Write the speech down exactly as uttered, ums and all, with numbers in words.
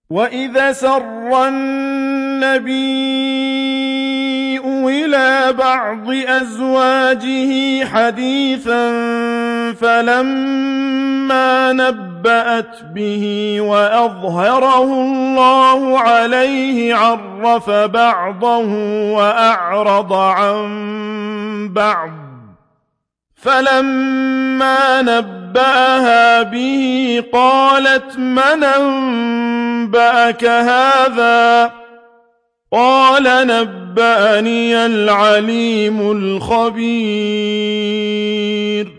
وَإِذَا أَسَرَّ النَّبِيُّ إِلَىٰ بَعْضِ أَزْوَاجِهِ حَدِيثًا فَلَمَّا نَبَّأَتْ بِهِ وَأَظْهَرَهُ اللَّهُ عَلَيْهِ عَرَّفَ بَعْضَهُ وَأَعْرَضَ عَن بَعْضٍ ۖ فَلَمَّا نَبَّأَهَا بِهِ قَالَتْ مَنْ أَنبَأَكَ هَٰذَا ۖ قَالَ نَبَّأَنِيَ الْعَلِيمُ الْخَبِيرُ